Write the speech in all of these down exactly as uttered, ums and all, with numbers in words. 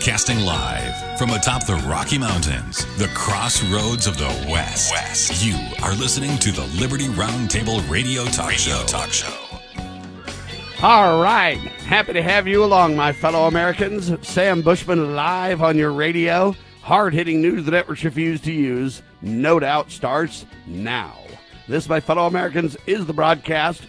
Broadcasting live from atop the Rocky Mountains, the crossroads of the West. West. You are listening to the Liberty Roundtable Radio Talk Radio Show. Talk Show. All right. Happy to have you along, my fellow Americans. Sam Bushman live on your radio. Hard-hitting news the networks refuse to use. No doubt starts now. This, my fellow Americans, is the broadcast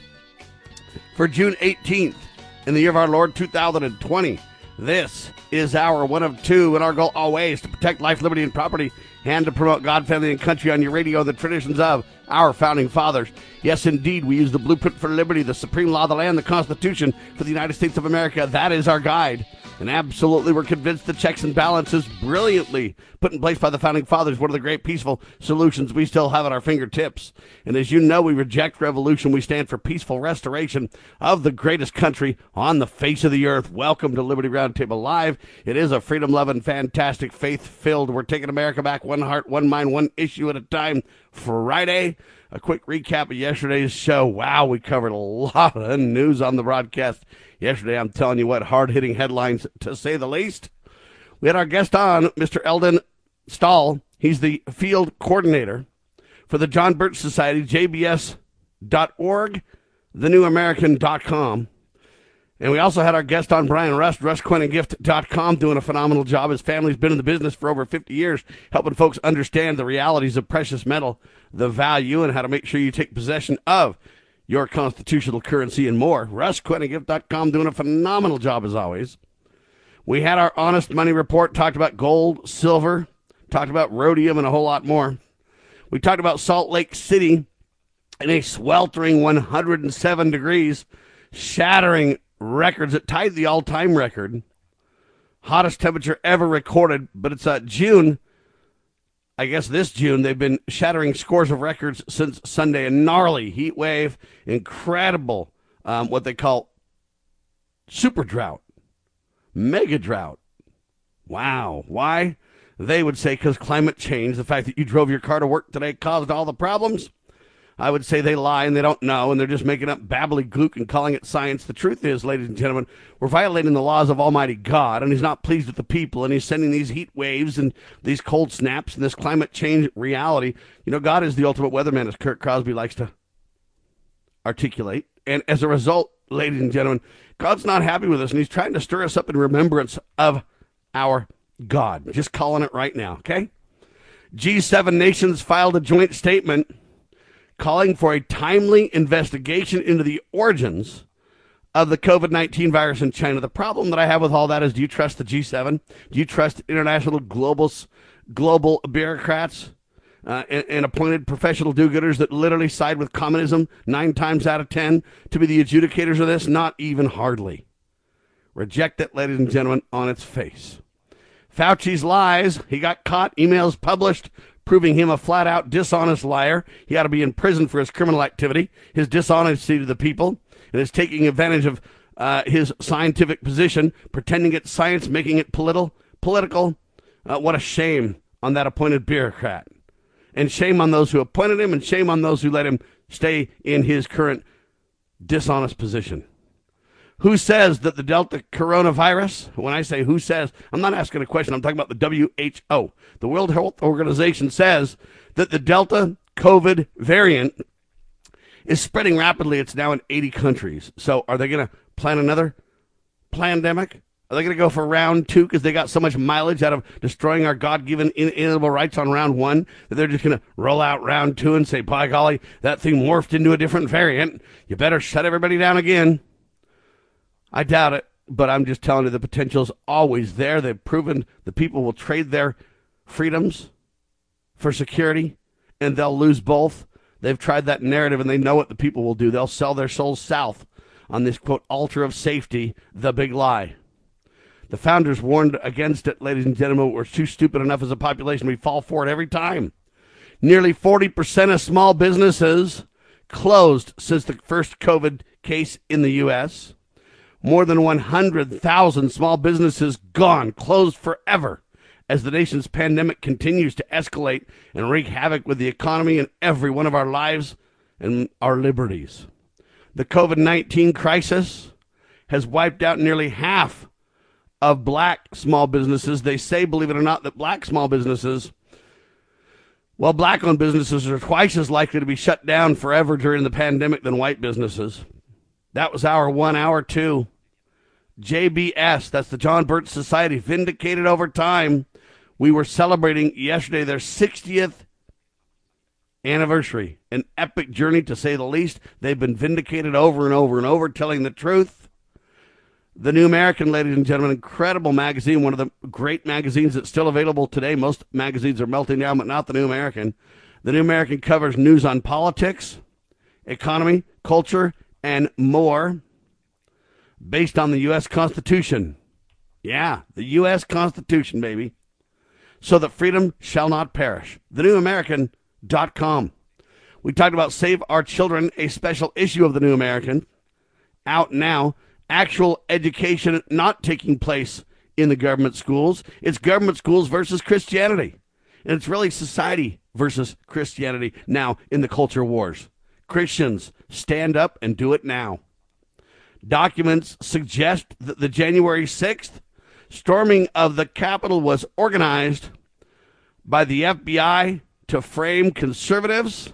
for June eighteenth in the year of our Lord two thousand twenty. This is our one of two, and our goal always to protect life, liberty, and property, and to promote God, family, and country on your radio, the traditions of our founding fathers. Yes, indeed, we use the blueprint for liberty, the supreme law of the land, the Constitution for the United States of America. That is our guide. And absolutely, we're convinced the checks and balances brilliantly put in place by the founding fathers, one of the great peaceful solutions we still have at our fingertips. And as you know, we reject revolution. We stand for peaceful restoration of the greatest country on the face of the earth. Welcome to Liberty Roundtable Live. It is a freedom-loving, fantastic, faith-filled, we're taking America back one heart, one mind, one issue at a time Friday. A quick recap of yesterday's show. Wow, we covered a lot of news on the broadcast yesterday. I'm telling you what, hard-hitting headlines, to say the least. We had our guest on, Mister Eldon Stahl. He's the field coordinator for the John Birch Society, J B S dot org, the new american dot com. And we also had our guest on, Brian Rust, Rust Coin and Gift dot com, doing a phenomenal job. His family's been in the business for over fifty years, helping folks understand the realities of precious metal, the value, and how to make sure you take possession of your constitutional currency and more. Rust Coin and Gift dot com doing a phenomenal job as always. We had our Honest Money Report, talked about gold, silver, talked about rhodium, and a whole lot more. We talked about Salt Lake City in a sweltering one hundred seven degrees, shattering records that tied the all-time record. Hottest temperature ever recorded, but it's uh, June. I guess this June, they've been shattering scores of records since Sunday. A gnarly heat wave, incredible, um, what they call super drought, mega drought. Wow. Why? They would say because climate change, the fact that you drove your car to work today caused all the problems. I would say they lie and they don't know, and they're just making up babbly-glook and calling it science. The truth is, ladies and gentlemen, we're violating the laws of Almighty God, and he's not pleased with the people, and he's sending these heat waves and these cold snaps and this climate change reality. You know, God is the ultimate weatherman, as Kurt Crosby likes to articulate. And as a result, ladies and gentlemen, God's not happy with us, and he's trying to stir us up in remembrance of our God. Just calling it right now, okay? G seven nations filed a joint statement calling for a timely investigation into the origins of the covid nineteen virus in China. The problem that I have with all that is, do you trust the G seven? Do you trust international global, global bureaucrats uh, and, and appointed professional do-gooders that literally side with communism nine times out of ten to be the adjudicators of this? Not even hardly. Reject it, ladies and gentlemen, on its face. Fauci's lies. He got caught. Emails published proving him a flat-out dishonest liar. He ought to be in prison for his criminal activity, his dishonesty to the people, and his taking advantage of uh, his scientific position, pretending it's science, making it political. Political. Uh, what a shame on that appointed bureaucrat. And shame on those who appointed him, and shame on those who let him stay in his current dishonest position. Who says that the Delta coronavirus, when I say who says, I'm not asking a question, I'm talking about the W H O. The World Health Organization says that the Delta COVID variant is spreading rapidly. It's now in eighty countries. So are they going to plan another pandemic? Are they going to go for round two because they got so much mileage out of destroying our God-given inalienable rights on round one that they're just going to roll out round two and say, by golly, that thing morphed into a different variant. You better shut everybody down again. I doubt it, but I'm just telling you the potential's always there. They've proven the people will trade their freedoms for security, and they'll lose both. They've tried that narrative, and they know what the people will do. They'll sell their souls south on this, quote, altar of safety, the big lie. The founders warned against it, ladies and gentlemen. We're too stupid enough as a population. We fall for it every time. Nearly forty percent of small businesses closed since the first COVID case in the U S More than one hundred thousand small businesses gone, closed forever, as the nation's pandemic continues to escalate and wreak havoc with the economy and every one of our lives and our liberties. The COVID nineteen crisis has wiped out nearly half of black small businesses. They say, believe it or not, that black small businesses, well, black-owned businesses are twice as likely to be shut down forever during the pandemic than white businesses. That was our one, hour two. J B S, that's the John Birch Society, vindicated over time. We were celebrating yesterday their sixtieth anniversary. An epic journey, to say the least. They've been vindicated over and over and over, telling the truth. The New American, ladies and gentlemen, incredible magazine, one of the great magazines that's still available today. Most magazines are melting down, but not the New American. The New American covers news on politics, economy, culture, and more, based on the U S Constitution. Yeah, the U S Constitution, baby. So that freedom shall not perish. the new american dot com. We talked about Save Our Children, a special issue of the New American, out now. Actual education not taking place in the government schools. It's government schools versus Christianity. And it's really society versus Christianity now in the culture wars. Christians, stand up and do it now. Documents suggest that the January sixth storming of the Capitol was organized by the F B I to frame conservatives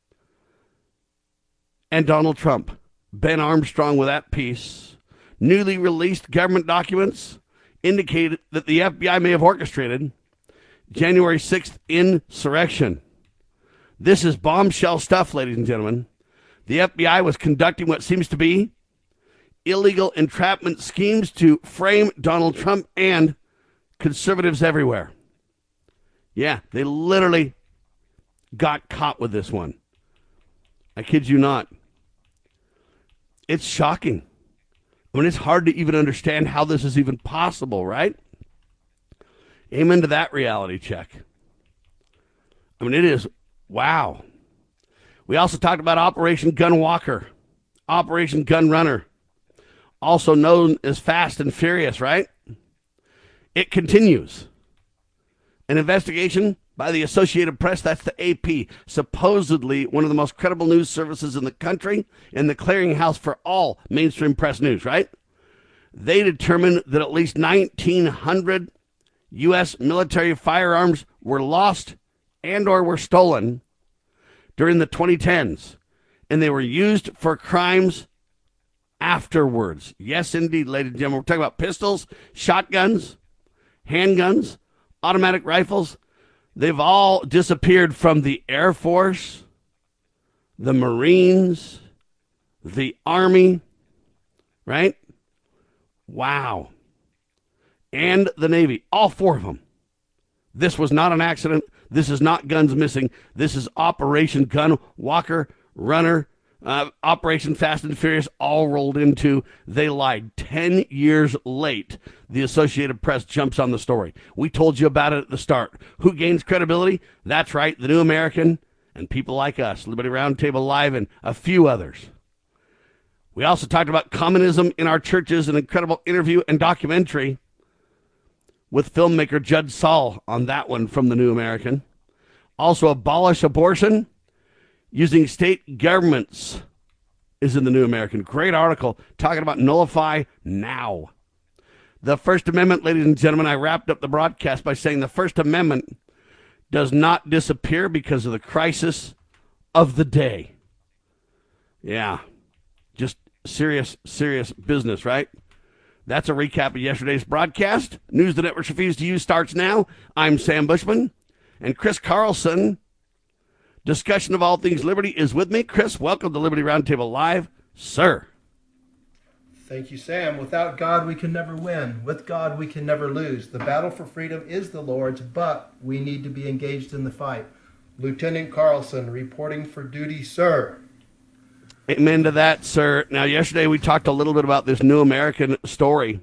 and Donald Trump. Ben Armstrong with that piece. Newly released government documents indicate that the F B I may have orchestrated January sixth insurrection. This is bombshell stuff, ladies and gentlemen. The F B I was conducting what seems to be illegal entrapment schemes to frame Donald Trump and conservatives everywhere. Yeah, they literally got caught with this one. I kid you not. It's shocking. I mean, it's hard to even understand how this is even possible, right? Amen to that reality check. I mean, it is, wow. We also talked about Operation Gun Walker, Operation Gun Runner, also known as Fast and Furious, right? It continues. An investigation by the Associated Press, that's the A P, supposedly one of the most credible news services in the country and the clearinghouse for all mainstream press news, right? They determined that at least nineteen hundred U S military firearms were lost and or were stolen during the twenty tens, and they were used for crimes afterwards. Yes, indeed, ladies and gentlemen. We're talking about pistols, shotguns, handguns, automatic rifles. They've all disappeared from the Air Force, the Marines, the Army, right? Wow. And the Navy, all four of them. This was not an accident. This is not guns missing. This is Operation Gun Walker, Runner, uh, Operation Fast and Furious, all rolled into. They lied. Ten years late, the Associated Press jumps on the story. We told you about it at the start. Who gains credibility? That's right, the New American and people like us, Liberty Roundtable Live, and a few others. We also talked about communism in our churches, an incredible interview and documentary with filmmaker Judd Saul on that one from the New American. Also, abolish abortion using state governments is in the New American. Great article talking about nullify now. The First Amendment, ladies and gentlemen, I wrapped up the broadcast by saying the First Amendment does not disappear because of the crisis of the day. Yeah, just serious, serious business, right? That's a recap of yesterday's broadcast. News the networks refuse to use starts now. I'm Sam Bushman, and Chris Carlson. Discussion of all things liberty is with me. Chris, welcome to Liberty Roundtable Live. Sir. Thank you, Sam. Without God, we can never win. With God, we can never lose. The battle for freedom is the Lord's, but we need to be engaged in the fight. Lieutenant Carlson, reporting for duty, sir. Amen to that, sir. Now, yesterday we talked a little bit about this New American story,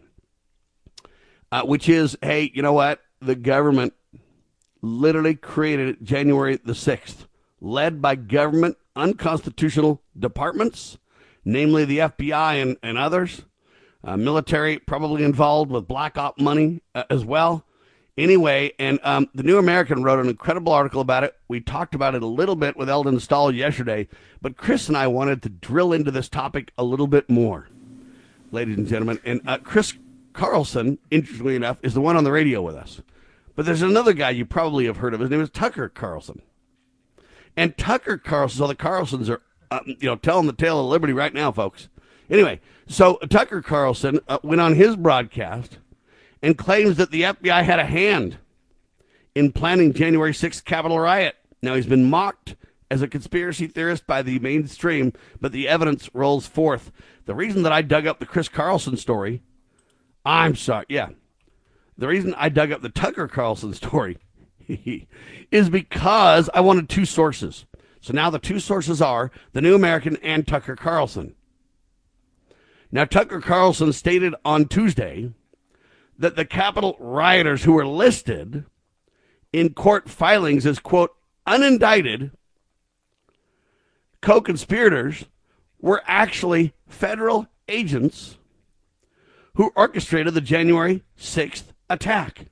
uh, which is, hey, you know what? The government literally created it January the sixth, led by government unconstitutional departments, namely the F B I and, and others, uh, military probably involved with black op money uh, as well. Anyway, and um, the New American wrote an incredible article about it. We talked about it a little bit with Eldon Stahl yesterday, but Chris and I wanted to drill into this topic a little bit more, ladies and gentlemen. And uh, Chris Carlson, interestingly enough, is the one on the radio with us. But there's another guy you probably have heard of. His name is Tucker Carlson. And Tucker Carlson, so the Carlsons are, uh, you know, telling the tale of liberty right now, folks. Anyway, so Tucker Carlson uh, went on his broadcast and claims that the F B I had a hand in planning January sixth Capitol riot. Now, he's been mocked as a conspiracy theorist by the mainstream, but the evidence rolls forth. The reason that I dug up the Chris Carlson story, I'm sorry, yeah. The reason I dug up the Tucker Carlson story is because I wanted two sources. So now the two sources are the New American and Tucker Carlson. Now, Tucker Carlson stated on Tuesday that the Capitol rioters who were listed in court filings as, quote, unindicted co-conspirators were actually federal agents who orchestrated the January sixth attack.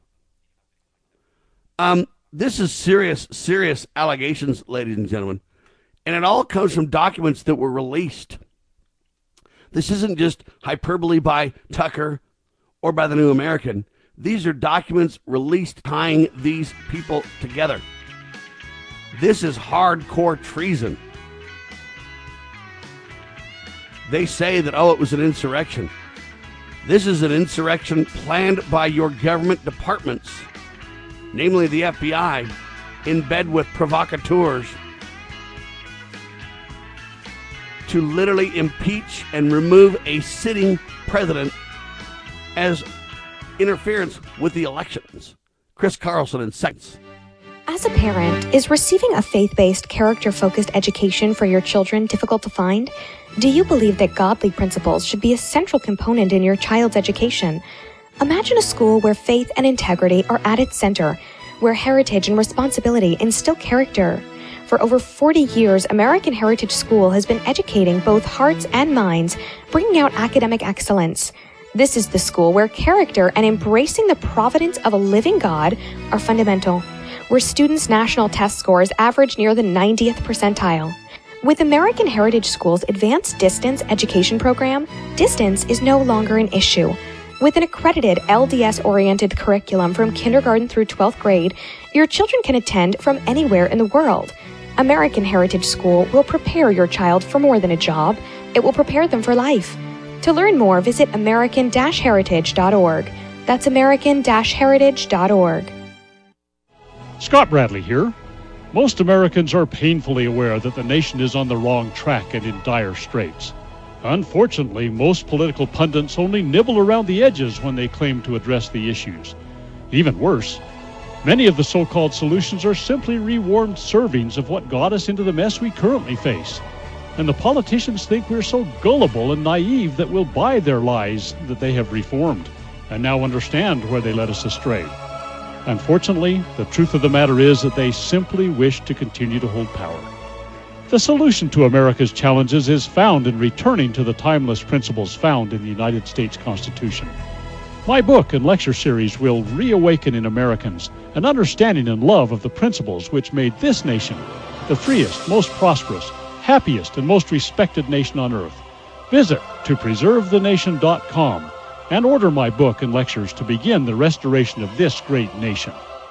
Um, this is serious, serious allegations, ladies and gentlemen, and it all comes from documents that were released. This isn't just hyperbole by Tucker or by the New American. These are documents released tying these people together. This is hardcore treason. They say that, oh, it was an insurrection. This is an insurrection planned by your government departments, namely the F B I, in bed with provocateurs, to literally impeach and remove a sitting president as interference with the elections. Chris Carlson in seconds. As a parent, is receiving a faith-based, character-focused education for your children difficult to find? Do you believe that godly principles should be a central component in your child's education? Imagine a school where faith and integrity are at its center, where heritage and responsibility instill character. For over forty years, American Heritage School has been educating both hearts and minds, bringing out academic excellence. This is the school where character and embracing the providence of a living God are fundamental, where students' national test scores average near the ninetieth percentile. With American Heritage School's Advanced Distance Education Program, distance is no longer an issue. With an accredited L D S-oriented curriculum from kindergarten through twelfth grade, your children can attend from anywhere in the world. American Heritage School will prepare your child for more than a job. It will prepare them for life. To learn more, visit american dash heritage dot org. That's american dash heritage dot org. Scott Bradley here. Most Americans are painfully aware that the nation is on the wrong track and in dire straits. Unfortunately, most political pundits only nibble around the edges when they claim to address the issues. Even worse, many of the so-called solutions are simply rewarmed servings of what got us into the mess we currently face. And the politicians think we're so gullible and naive that we'll buy their lies that they have reformed and now understand where they led us astray. Unfortunately, the truth of the matter is that they simply wish to continue to hold power. The solution to America's challenges is found in returning to the timeless principles found in the United States Constitution. My book and lecture series will reawaken in Americans an understanding and love of the principles which made this nation the freest, most prosperous, happiest, and most respected nation on earth. Visit to preserve the nation dot com and order my book and lectures to begin the restoration of this great nation.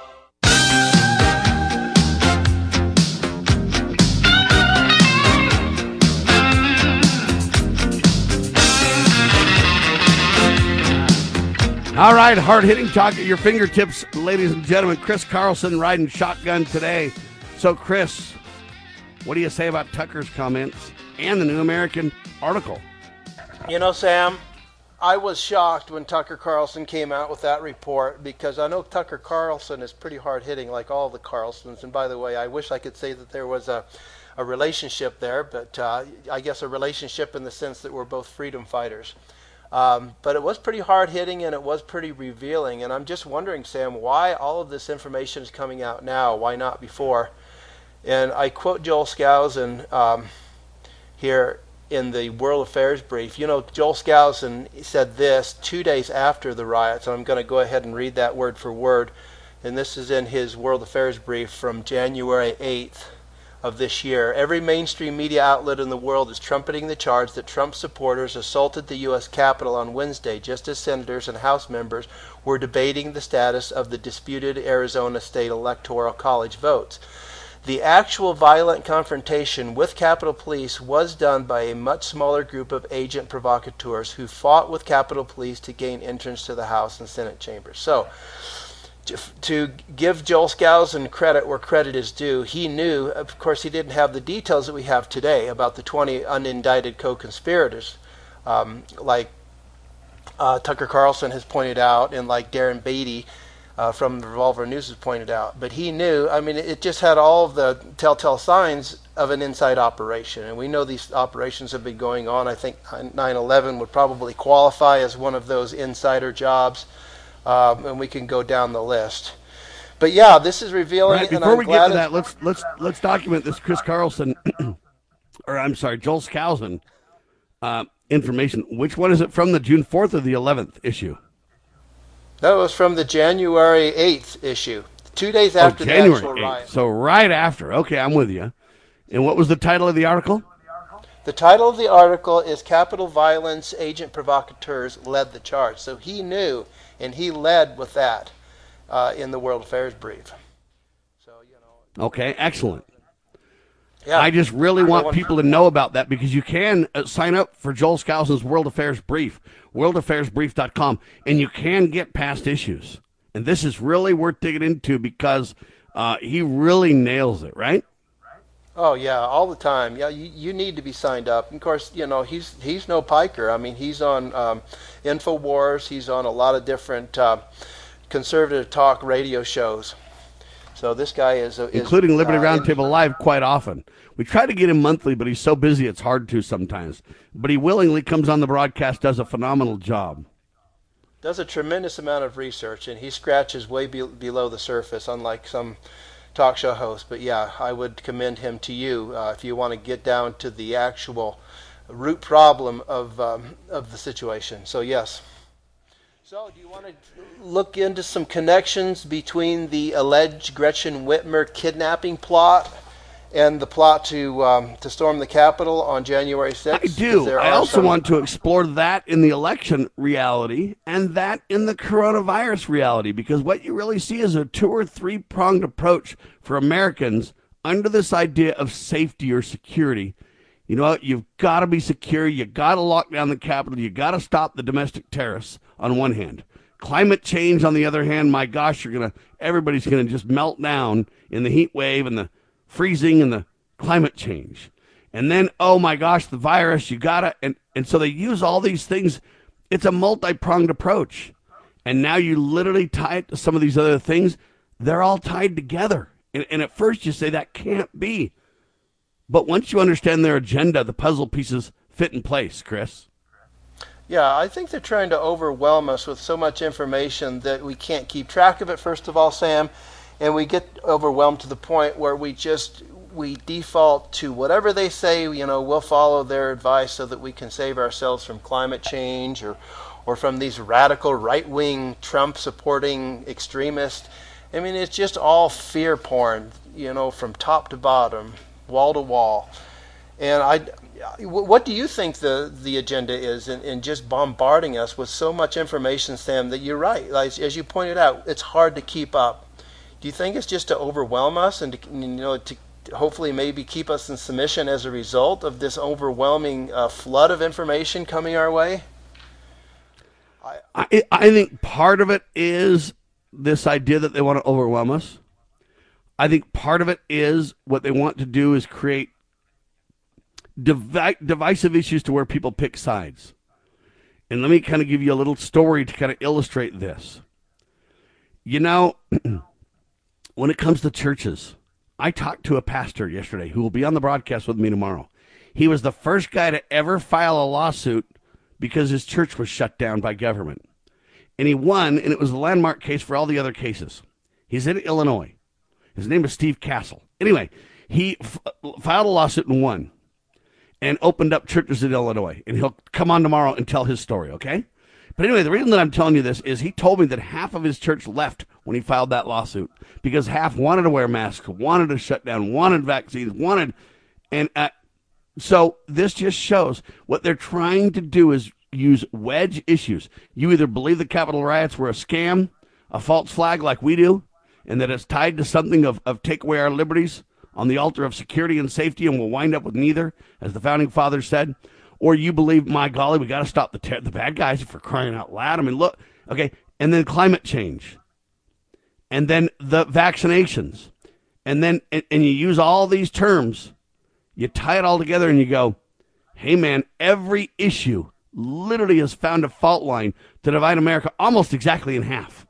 All right, hard-hitting talk at your fingertips, ladies and gentlemen. Chris Carlson riding shotgun today. So, Chris, what do you say about Tucker's comments and the New American article? You know, Sam, I was shocked when Tucker Carlson came out with that report, because I know Tucker Carlson is pretty hard-hitting like all the Carlsons. And by the way, I wish I could say that there was a, a relationship there, but uh, I guess a relationship in the sense that we're both freedom fighters. Um, but it was pretty hard-hitting and it was pretty revealing. And I'm just wondering, Sam, why all of this information is coming out now? Why not before? And I quote Joel Skousen um, here in the World Affairs brief. You know, Joel Skousen said this two days after the riots. And I'm going to go ahead and read that word for word. And this is in his World Affairs brief from January eighth of this year. Every mainstream media outlet in the world is trumpeting the charge that Trump supporters assaulted the U S Capitol on Wednesday, just as senators and House members were debating the status of the disputed Arizona State Electoral College votes. The actual violent confrontation with Capitol Police was done by a much smaller group of agent provocateurs who fought with Capitol Police to gain entrance to the House and Senate chambers. So, to give Joel Skousen credit where credit is due, he knew, of course he didn't have the details that we have today about the twenty unindicted co-conspirators, um, like uh, Tucker Carlson has pointed out, and like Darren Beatty uh, from the Revolver News has pointed out. But he knew, I mean, it just had all of the telltale signs of an inside operation. And we know these operations have been going on. I think nine eleven would probably qualify as one of those insider jobs. Um, and we can go down the list. But yeah, this is revealing. Right, before we get to that, let's let's let's document this Chris Carlson, or I'm sorry, Joel Skousen uh, information. Which one is it from? The June fourth or the eleventh issue? That was from the January eighth issue, two days after oh, the January actual eighth. riot. So right after. Okay, I'm with you. And what was the title of the article? The title of the article is Capitol Violence Agent Provocateurs Led the Charge. So he knew, and he led with that uh, in the World Affairs Brief. So you know. Okay, excellent. Yeah. I just really want people to know about that, because you can uh, sign up for Joel Skousen's World Affairs Brief, world affairs brief dot com, and you can get past issues. And this is really worth digging into, because uh, he really nails it, right? Oh yeah, all the time. Yeah, you, you need to be signed up. And of course, you know he's he's no piker. I mean, he's on um, InfoWars. He's on a lot of different uh, conservative talk radio shows. So this guy is, is including Liberty uh, Roundtable Live quite often. We try to get him monthly, but he's so busy it's hard to sometimes. But he willingly comes on the broadcast, does a phenomenal job. Does a tremendous amount of research, and he scratches way be- below the surface, unlike some talk show host. But yeah, I would commend him to you uh, if you want to get down to the actual root problem of um, of the situation. So yes. So do you want to look into some connections between the alleged Gretchen Whitmer kidnapping plot and the plot to um, to storm the Capitol on January sixth? I do. I also some... want to explore that in the election reality and that in the coronavirus reality, because what you really see is a two or three pronged approach for Americans under this idea of safety or security. You know what? You've got to be secure. You got to lock down the Capitol. You got to stop the domestic terrorists on one hand. Climate change on the other hand. My gosh, you're gonna. Everybody's gonna just melt down in the heat wave and the freezing and the climate change. And then, oh my gosh, the virus. You gotta. And and so they use all these things. It's a multi-pronged approach. And now you literally tie it to some of these other things. They're all tied together. And, and at first you say that can't be. But once you understand their agenda, the puzzle pieces fit in place, Chris. Yeah, I think they're trying to overwhelm us with so much information that we can't keep track of it, first of all, Sam, and we get overwhelmed to the point where we just, we default to whatever they say, you know, we'll follow their advice so that we can save ourselves from climate change or, or from these radical right-wing Trump-supporting extremists. I mean, it's just all fear porn, you know, from top to bottom, wall to wall. And I, what do you think the, the agenda is in, in just bombarding us with so much information, Sam, that you're right. Like, as you pointed out, it's hard to keep up. Do you think it's just to overwhelm us and to, you know, to hopefully maybe keep us in submission as a result of this overwhelming uh, flood of information coming our way? I, I, I think part of it is this idea that they want to overwhelm us. I think part of it is what they want to do is create Divi- divisive issues to where people pick sides. And let me kind of give you a little story to kind of illustrate this. You know, when it comes to churches, I talked to a pastor yesterday who will be on the broadcast with me tomorrow. He was the first guy to ever file a lawsuit because his church was shut down by government. And he won, and it was the landmark case for all the other cases. He's in Illinois. His name is Steve Castle. Anyway, he f- filed a lawsuit and won, and opened up churches in Illinois. And he'll come on tomorrow and tell his story, okay? But anyway, the reason that I'm telling you this is he told me that half of his church left when he filed that lawsuit because half wanted to wear masks, wanted to shut down, wanted vaccines, wanted, and uh, so this just shows what they're trying to do is use wedge issues. You either believe the Capitol riots were a scam, a false flag like we do, and that it's tied to something of, of take away our liberties on the altar of security and safety, and we'll wind up with neither, as the Founding Fathers said, or you believe, my golly, we got to stop the ter- the bad guys for crying out loud. I mean, look, okay, and then climate change, and then the vaccinations, and then and, and you use all these terms, you tie it all together, and you go, hey, man, every issue literally has found a fault line to divide America almost exactly in half.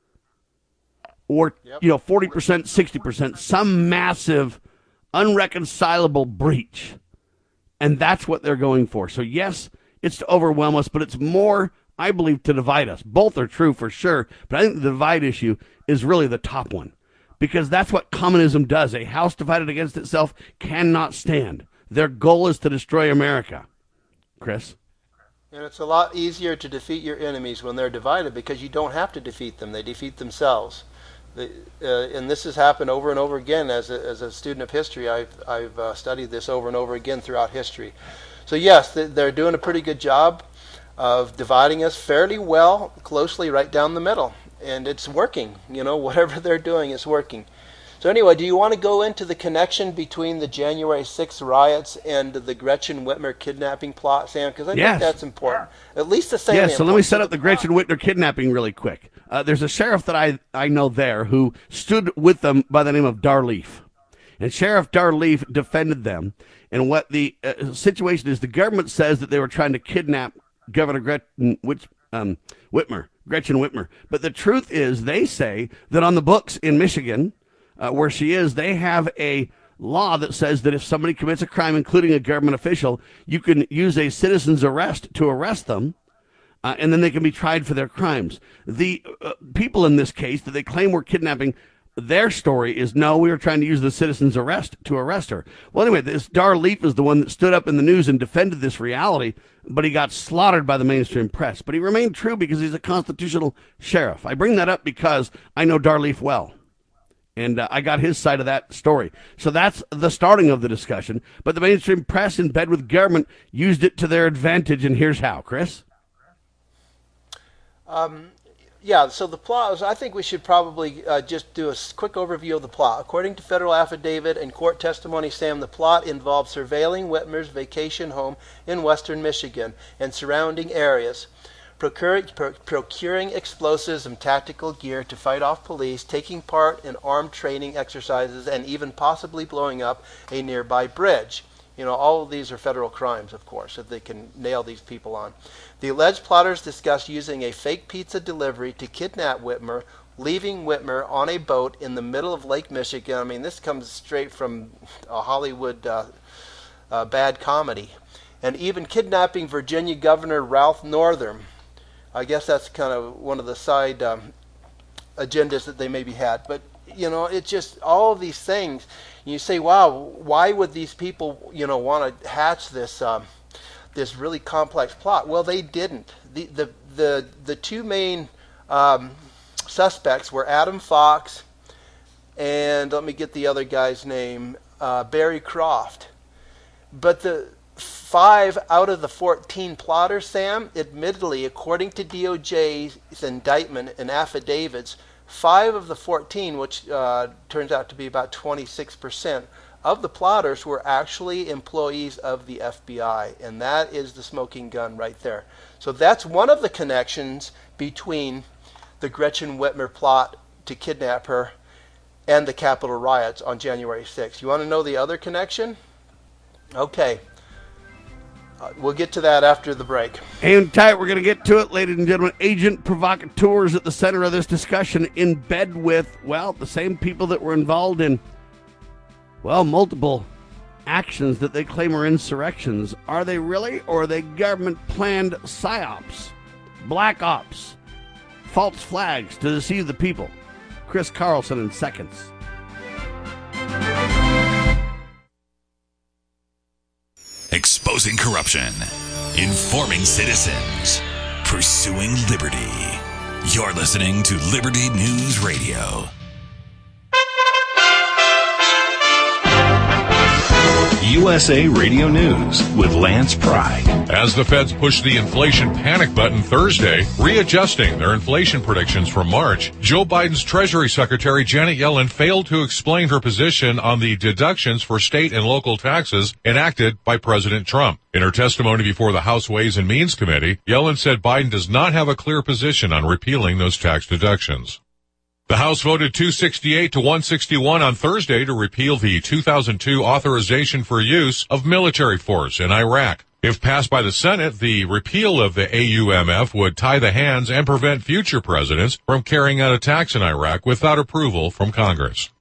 Or, yep. you know, forty percent, sixty percent, some massive, unreconcilable breach. And that's what they're going for. So, yes, it's to overwhelm us, but it's more, I believe, to divide us. Both are true for sure, but I think the divide issue is really the top one. Because that's what communism does. A house divided against itself cannot stand. Their goal is to destroy America. Chris? And it's a lot easier to defeat your enemies when they're divided because you don't have to defeat them. They defeat themselves. The, uh, and this has happened over and over again. As a, as a student of history, I've, I've uh, studied this over and over again throughout history. So yes, they're doing a pretty good job of dividing us fairly well, closely right down the middle. And it's working. You know, whatever they're doing is working. So anyway, do you want to go into the connection between the January sixth riots and the Gretchen Whitmer kidnapping plot, Sam? Because I yes. think that's important. At least the same. Yes, so let me set up the Gretchen Whitmer kidnapping really quick. Uh, there's a sheriff that I, I know there who stood with them by the name of Darleaf. And Sheriff Darleaf defended them. And what the uh, situation is, the government says that they were trying to kidnap Governor Gretchen Whit, um, Whitmer, Gretchen Whitmer. But the truth is, they say that on the books in Michigan, uh, where she is, they have a law that says that if somebody commits a crime, including a government official, you can use a citizen's arrest to arrest them. Uh, and then they can be tried for their crimes. The uh, people in this case that they claim were kidnapping, their story is, no, we were trying to use the citizen's arrest to arrest her. Well, anyway, this Darleaf is the one that stood up in the news and defended this reality, but he got slaughtered by the mainstream press. But he remained true because he's a constitutional sheriff. I bring that up because I know Darleaf well, and uh, I got his side of that story. So that's the starting of the discussion. But the mainstream press, in bed with government, used it to their advantage, and here's how. Chris? Um, yeah, so the plot, I think we should probably uh, just do a quick overview of the plot. According to federal affidavit and court testimony, Sam, the plot involved surveilling Whitmer's vacation home in western Michigan and surrounding areas, procuring, pro- procuring explosives and tactical gear to fight off police, taking part in armed training exercises, and even possibly blowing up a nearby bridge. You know, all of these are federal crimes, of course, that they can nail these people on. The alleged plotters discussed using a fake pizza delivery to kidnap Whitmer, leaving Whitmer on a boat in the middle of Lake Michigan. I mean, this comes straight from a Hollywood uh, uh, bad comedy. And even kidnapping Virginia Governor Ralph Northam. I guess that's kind of one of the side um, agendas that they maybe had. But, you know, it's just all of these things. You say, wow, why would these people, you know, want to hatch this um, this really complex plot? Well, they didn't. The the the, the two main um, suspects were Adam Fox and, let me get the other guy's name, uh, Barry Croft. But the five out of the fourteen plotters, Sam, admittedly, according to D O J's indictment and affidavits, five of the fourteen, which uh, turns out to be about twenty-six percent of the plotters, were actually employees of the F B I. And that is the smoking gun right there. So that's one of the connections between the Gretchen Whitmer plot to kidnap her and the Capitol riots on January sixth. You want to know the other connection? Okay. Uh, we'll get to that after the break. Hang tight, we're going to get to it, ladies and gentlemen. Agent provocateurs at the center of this discussion, in bed with, well, the same people that were involved in, well, multiple actions that they claim are insurrections. Are they really, or are they government-planned psyops, black ops, false flags to deceive the people? Chris Carlson in seconds. Exposing corruption, informing citizens, pursuing liberty. You're listening to Liberty News Radio. U S A Radio News with Lance Pride. As the feds push the inflation panic button Thursday, readjusting their inflation predictions from March, Joe Biden's Treasury Secretary Janet Yellen failed to explain her position on the deductions for state and local taxes enacted by President Trump. In her testimony before the House Ways and Means Committee, Yellen said Biden does not have a clear position on repealing those tax deductions. The House voted two sixty-eight to one sixty-one on Thursday to repeal the two thousand two authorization for use of military force in Iraq. If passed by the Senate, the repeal of the A U M F would tie the hands and prevent future presidents from carrying out attacks in Iraq without approval from Congress.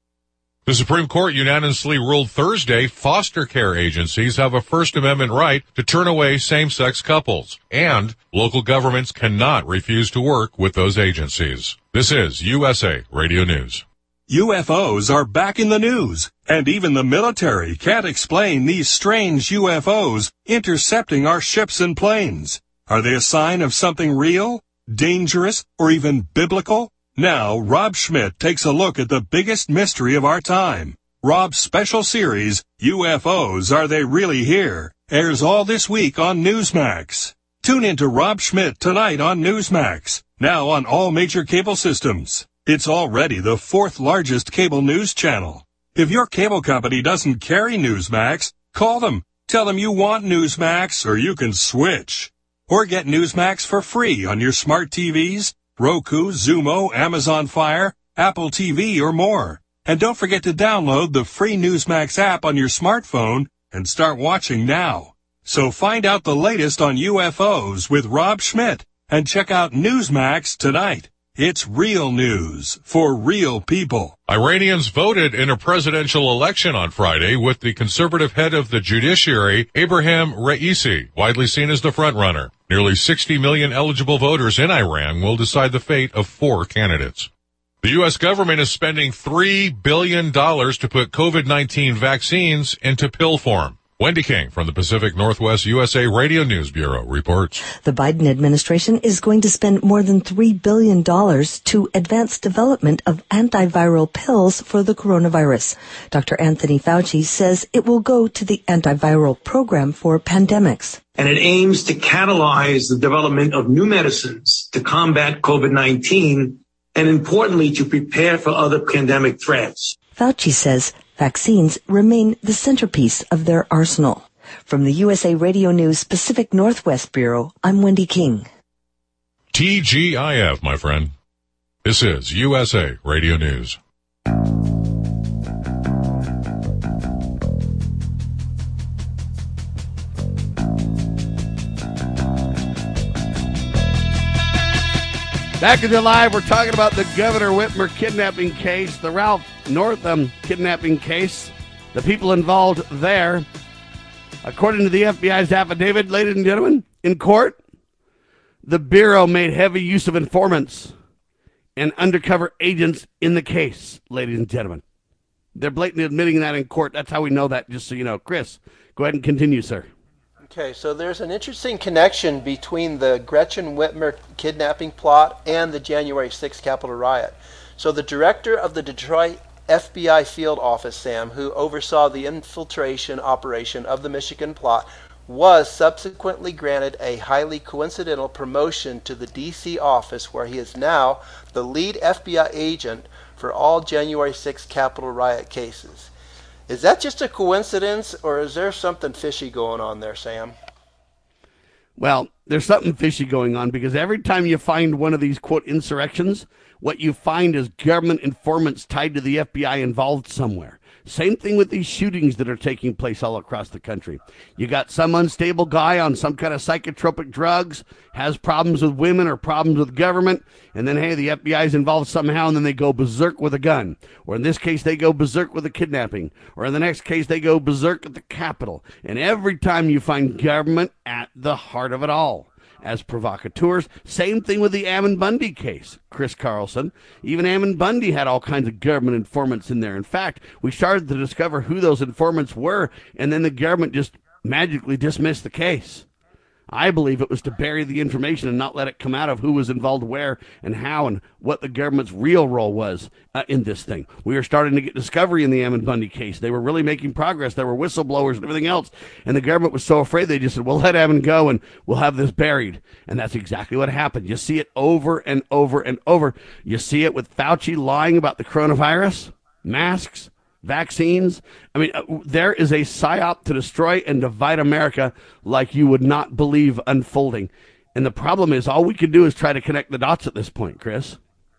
The Supreme Court unanimously ruled Thursday foster care agencies have a First Amendment right to turn away same-sex couples, and local governments cannot refuse to work with those agencies. This is U S A Radio News. U F Os are back in the news, and even the military can't explain these strange U F Os intercepting our ships and planes. Are they a sign of something real, dangerous, or even biblical? Now, Rob Schmidt takes a look at the biggest mystery of our time. Rob's special series, U F Os, Are They Really Here?, airs all this week on Newsmax. Tune in to Rob Schmidt tonight on Newsmax, now on all major cable systems. It's already the fourth largest cable news channel. If your cable company doesn't carry Newsmax, call them. Tell them you want Newsmax, or you can switch. Or get Newsmax for free on your smart T Vs, Roku, Zumo, Amazon Fire, Apple T V, or more. And don't forget to download the free Newsmax app on your smartphone and start watching now. So find out the latest on U F Os with Rob Schmidt and check out Newsmax tonight. It's real news for real people. Iranians voted in a presidential election on Friday with the conservative head of the judiciary, Abraham Raisi, widely seen as the frontrunner. Nearly sixty million eligible voters in Iran will decide the fate of four candidates. The U S government is spending three billion dollars to put COVID nineteen vaccines into pill form. Wendy King from the Pacific Northwest U S A Radio News Bureau reports. The Biden administration is going to spend more than three billion dollars to advance development of antiviral pills for the coronavirus. Doctor Anthony Fauci says it will go to the antiviral program for pandemics. And it aims to catalyze the development of new medicines to combat COVID nineteen and, importantly, to prepare for other pandemic threats. Fauci says vaccines remain the centerpiece of their arsenal. From the U S A Radio News Pacific Northwest Bureau, I'm Wendy King. T G I F, my friend. This is U S A Radio News. Back in the live, we're talking about the Governor Whitmer kidnapping case, the Ralph Northam kidnapping case, the people involved there. According to the F B I's affidavit, ladies and gentlemen, in court, the Bureau made heavy use of informants and undercover agents in the case, ladies and gentlemen. They're blatantly admitting that in court. That's how we know that, just so you know. Chris, go ahead and continue, sir. Okay, so there's an interesting connection between the Gretchen Whitmer kidnapping plot and the January sixth Capitol riot. So the director of the Detroit F B I field office, Sam, who oversaw the infiltration operation of the Michigan plot, was subsequently granted a highly coincidental promotion to the D C office, where he is now the lead F B I agent for all January sixth Capitol riot cases. Is that just a coincidence, or is there something fishy going on there, Sam? Well, there's something fishy going on, because every time you find one of these, quote, insurrections, what you find is government informants tied to the F B I involved somewhere. Same thing with these shootings that are taking place all across the country. You got some unstable guy on some kind of psychotropic drugs, has problems with women or problems with government, and then, hey, the F B I is involved somehow, and then they go berserk with a gun. Or in this case, they go berserk with a kidnapping. Or in the next case, they go berserk at the Capitol. And every time you find government at the heart of it all as provocateurs. Same thing with the Ammon Bundy case, Chris Carlson. Even Ammon Bundy had all kinds of government informants in there. In fact, we started to discover who those informants were, and then the government just magically dismissed the case. I believe it was to bury the information and not let it come out of who was involved where and how and what the government's real role was uh, in this thing. We are starting to get discovery in the Ammon Bundy case. They were really making progress. There were whistleblowers and everything else. And the government was so afraid they just said, well, let Ammon go and we'll have this buried. And that's exactly what happened. You see it over and over and over. You see it with Fauci lying about the coronavirus, masks, vaccines. I mean, uh, there is a psyop to destroy and divide America like you would not believe unfolding. And the problem is all we can do is try to connect the dots at this point, Chris.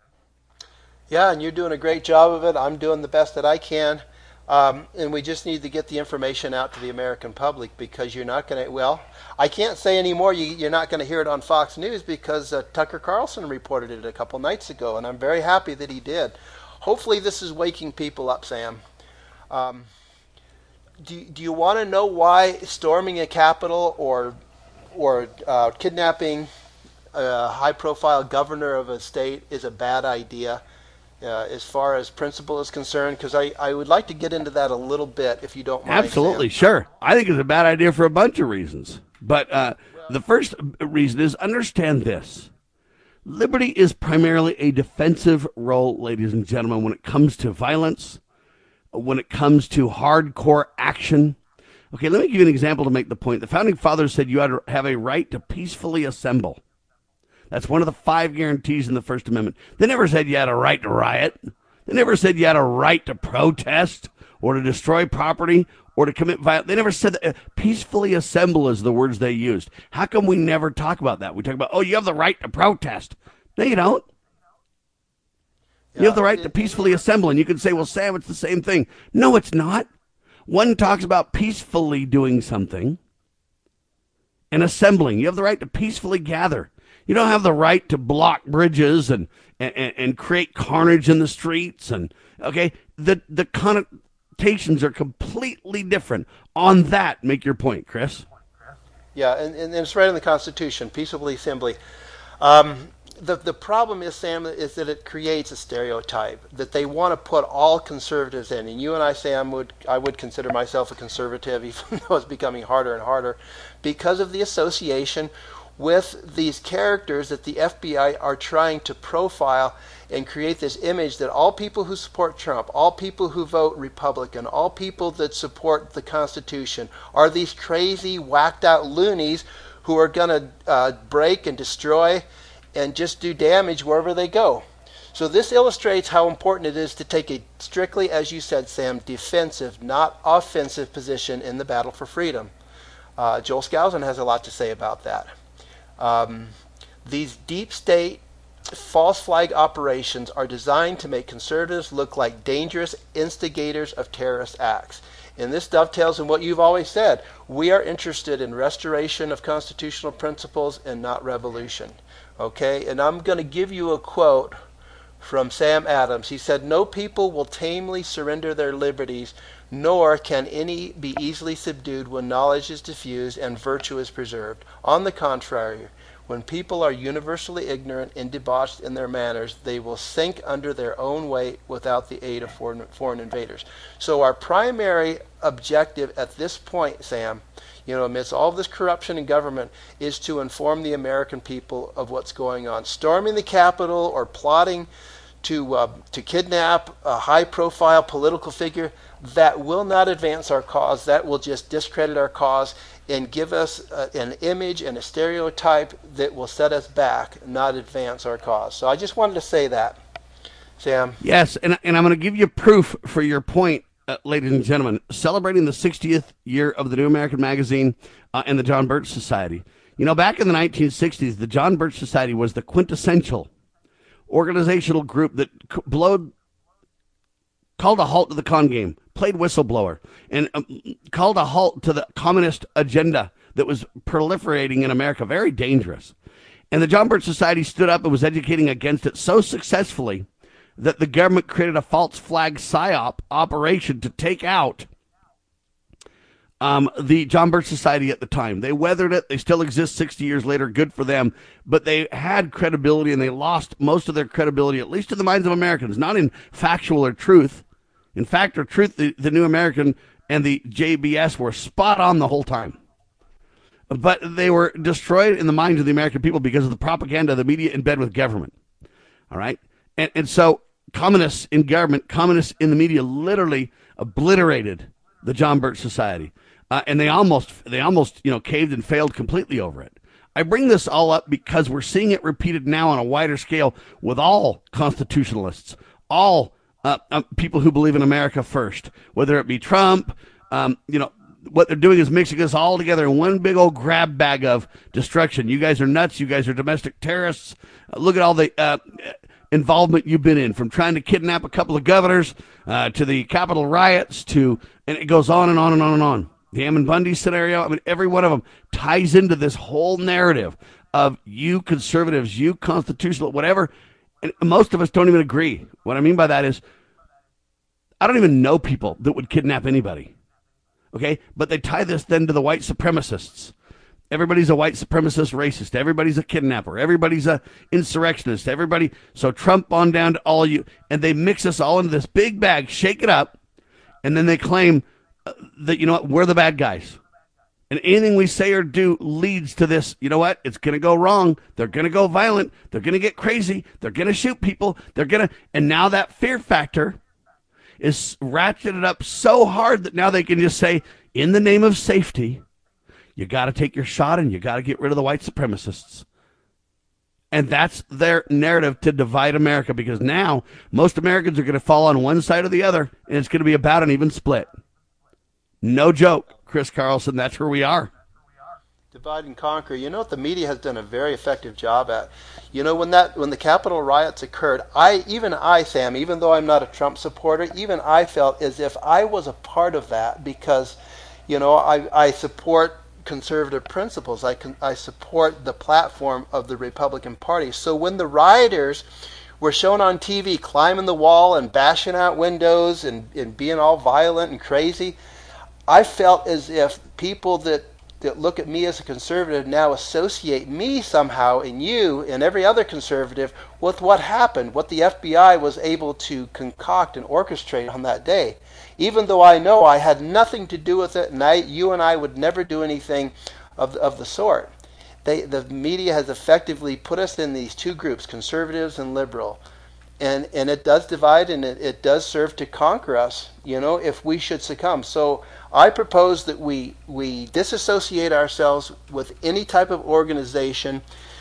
Yeah, and you're doing a great job of it. I'm doing the best that I can. Um, and we just need to get the information out to the American public because you're not going to, well, I can't say anymore. You, you're not going to hear it on Fox News because uh, Tucker Carlson reported it a couple nights ago, and I'm very happy that he did. Hopefully this is waking people up, Sam. Um, do, do you want to know why storming a Capitol or or uh, kidnapping a high-profile governor of a state is a bad idea uh, as far as principle is concerned? Because I, I would like to get into that a little bit, if you don't mind. Absolutely, Sam. Sure. I think it's a bad idea for a bunch of reasons. But uh, the first reason is understand this. Liberty is primarily a defensive role, ladies and gentlemen, when it comes to violence, when it comes to hardcore action. Okay, let me give you an example to make the point. The Founding Fathers said you had to have a right to peacefully assemble. That's one of the five guarantees in the First Amendment. They never said you had a right to riot. They never said you had a right to protest or to destroy property or to commit violence. They never said that. Peacefully assemble is the words they used. How come we never talk about that? We talk about, oh, you have the right to protest. No, you don't. You have the right to peacefully assemble, and you can say, well, Sam, it's the same thing. No, it's not. One talks about peacefully doing something and assembling. You have the right to peacefully gather. You don't have the right to block bridges and and, and create carnage in the streets. And okay, the the connotations are completely different. On that, make your point, Chris. Yeah, and, and it's right in the Constitution, peaceably assembly. Um, The the problem is, Sam, is that it creates a stereotype that they want to put all conservatives in. And you and I, Sam, would I would consider myself a conservative, even though it's becoming harder and harder, because of the association with these characters that the F B I are trying to profile and create this image that all people who support Trump, all people who vote Republican, all people that support the Constitution are these crazy, whacked-out loonies who are going to uh, break and destroy and just do damage wherever they go. So this illustrates how important it is to take a strictly, as you said, Sam, defensive, not offensive position in the battle for freedom. Uh, Joel Skousen has a lot to say about that. Um, these deep state false flag operations are designed to make conservatives look like dangerous instigators of terrorist acts. And this dovetails in what you've always said. We are interested in restoration of constitutional principles and not revolution. Okay, and I'm going to give you a quote from Sam Adams. He said, "No people will tamely surrender their liberties, nor can any be easily subdued when knowledge is diffused and virtue is preserved. On the contrary, when people are universally ignorant and debauched in their manners, they will sink under their own weight without the aid of foreign, foreign invaders." So our primary objective at this point, Sam, you know, amidst all of this corruption in government, is to inform the American people of what's going on. Storming the Capitol or plotting to uh, to kidnap a high-profile political figure, that will not advance our cause. That will just discredit our cause and give us uh, an image and a stereotype that will set us back, not advance our cause. So I just wanted to say that, Sam. Yes, and, and I'm going to give you proof for your point. Uh, ladies and gentlemen, celebrating the sixtieth year of the New American Magazine uh, and the John Birch Society. You know, back in the nineteen sixties, the John Birch Society was the quintessential organizational group that c- blowed, called a halt to the con game, played whistleblower, and um, called a halt to the communist agenda that was proliferating in America, very dangerous. And the John Birch Society stood up and was educating against it so successfully that the government created a false flag psyop operation to take out um, the John Birch Society at the time. They weathered it. They still exist sixty years later. Good for them. But they had credibility, and they lost most of their credibility, at least in the minds of Americans, not in factual or truth. In fact or truth, the, the New American and the J B S were spot on the whole time. but they were destroyed in the minds of the American people because of the propaganda of the media in bed with government. All right? And, and so communists in government, communists in the media literally obliterated the John Birch Society. Uh, and they almost, they almost, you know, caved and failed completely over it. I bring this all up because we're seeing it repeated now on a wider scale with all constitutionalists, all uh, uh, people who believe in America first, whether it be Trump. Um, you know, what they're doing is mixing us all together in one big old grab bag of destruction. You guys are nuts. You guys are domestic terrorists. Uh, look at all the uh, involvement you've been in, from trying to kidnap a couple of governors uh, to the Capitol riots to, and it goes on and on and on and on. The Ammon Bundy scenario, I mean, every one of them ties into this whole narrative of you conservatives, you constitutional, whatever. And most of us don't even agree. What I mean by that is I don't even know people that would kidnap anybody. Okay? But they tie this then to the white supremacists. Everybody's a white supremacist racist. Everybody's a kidnapper. Everybody's a insurrectionist. Everybody. So Trump on down to all you. And they mix us all into this big bag, shake it up, and then they claim that, you know what, we're the bad guys. And anything we say or do leads to this, you know what, it's going to go wrong. They're going to go violent. They're going to get crazy. They're going to shoot people. They're going to, and now that fear factor is ratcheted up so hard that now they can just say, in the name of safety, you got to take your shot and you got to get rid of the white supremacists. And that's their narrative to divide America, because now most Americans are going to fall on one side or the other, and it's going to be about an even split. No joke, Chris Carlson, that's where we are. Divide and conquer. You know what the media has done a very effective job at? You know, when that when the Capitol riots occurred, I even I, Sam, even though I'm not a Trump supporter, even I felt as if I was a part of that because, you know, I, I support conservative principles. I can, I support the platform of the Republican Party. So when the rioters were shown on T V climbing the wall and bashing out windows and, and being all violent and crazy, I felt as if people that, that look at me as a conservative now associate me somehow, and you and every other conservative, with what happened, what the F B I was able to concoct and orchestrate on that day. Even though I know I had nothing to do with it, and I, you and I would never do anything of, of the sort. They, the media has effectively put us in these two groups, conservatives and liberal. And and it does divide, and it, it does serve to conquer us, you know, if we should succumb. So I propose that we, we disassociate ourselves with any type of organization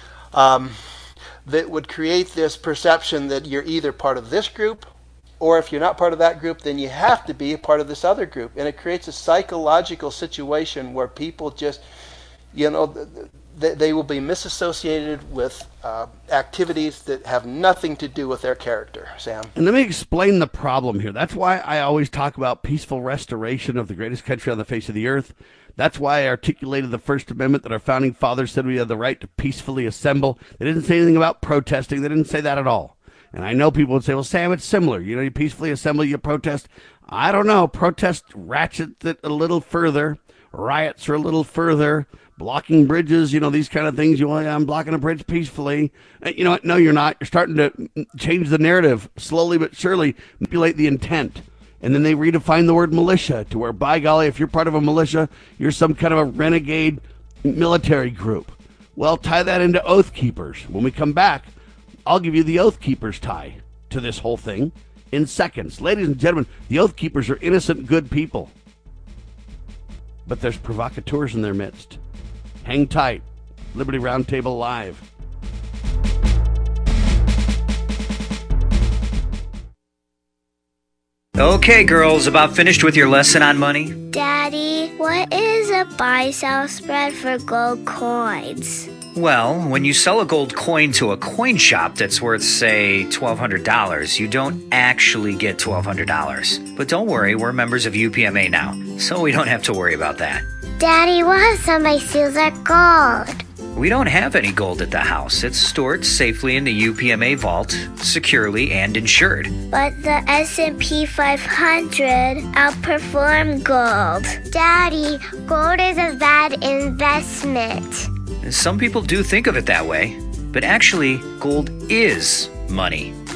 um, that would create this perception that you're either part of this group, or if you're not part of that group, then you have to be a part of this other group. And it creates a psychological situation where people just, you know, they, they will be misassociated with uh, activities that have nothing to do with their character, Sam. And let me explain the problem here. That's why I always talk about peaceful restoration of the greatest country on the face of the earth. That's why I articulated the First Amendment, that our founding fathers said we had the right to peacefully assemble. They didn't say anything about protesting. They didn't say that at all. And I know people would say, well, Sam, it's similar. You know, you peacefully assemble, you protest. I don't know. Protest ratchets it a little further. Riots are a little further. Blocking bridges, you know, these kind of things. You want, I'm blocking a bridge peacefully. You know what? No, you're not. You're starting to change the narrative slowly but surely, manipulate the intent. And then they redefine the word militia to where, by golly, if you're part of a militia, you're some kind of a renegade military group. Well, tie that into Oath Keepers. When we come back, I'll give you the Oath Keepers tie to this whole thing in seconds. Ladies and gentlemen, the Oath Keepers are innocent, good people. But there's provocateurs in their midst. Hang tight. Liberty Roundtable Live. Okay, girls, about finished with your lesson on money? Daddy, what is a buy-sell spread for gold coins? Well, when you sell a gold coin to a coin shop that's worth, say, twelve hundred dollars, you don't actually get twelve hundred dollars. But don't worry, we're members of U P M A now, so we don't have to worry about that. Daddy, what if somebody steals our gold? We don't have any gold at the house. It's stored safely in the U P M A vault, securely and insured. But the S and P five hundred outperformed gold. Daddy, gold is a bad investment. Some people do think of it that way, but actually, gold is money.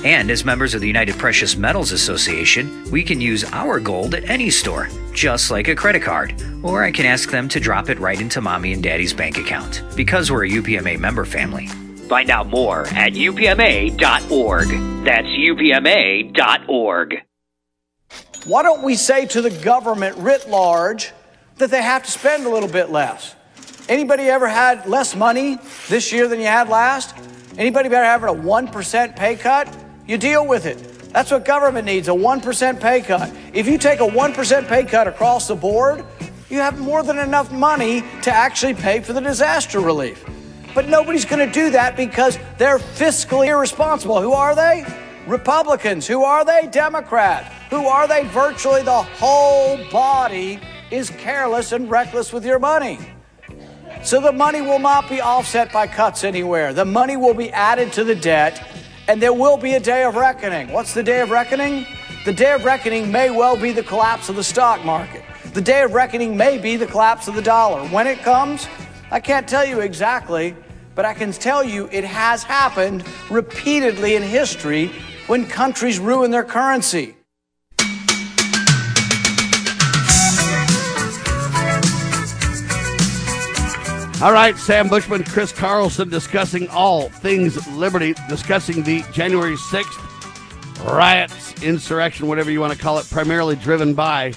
And as members of the United Precious Metals Association, we can use our gold at any store, just like a credit card. Or I can ask them to drop it right into Mommy and Daddy's bank account, because we're a U P M A member family. Find out more at U P M A dot org. That's U P M A dot org. Why don't we say to the government writ large that they have to spend a little bit less? Anybody ever had less money this year than you had last? Anybody ever having a one percent pay cut? You deal with it. That's what government needs, a one percent pay cut. If you take a one percent pay cut across the board, you have more than enough money to actually pay for the disaster relief. But nobody's going to do that because they're fiscally irresponsible. Who are they? Republicans. Who are they? Democrats. Who are they? Virtually the whole body is careless and reckless with your money. So the money will not be offset by cuts anywhere. The money will be added to the debt, and there will be a day of reckoning. What's the day of reckoning? The day of reckoning may well be the collapse of the stock market. The day of reckoning may be the collapse of the dollar. When it comes, I can't tell you exactly, but I can tell you it has happened repeatedly in history when countries ruin their currency. All right, Sam Bushman, Chris Carlson discussing all things liberty, discussing the January sixth riots, insurrection, whatever you want to call it, primarily driven by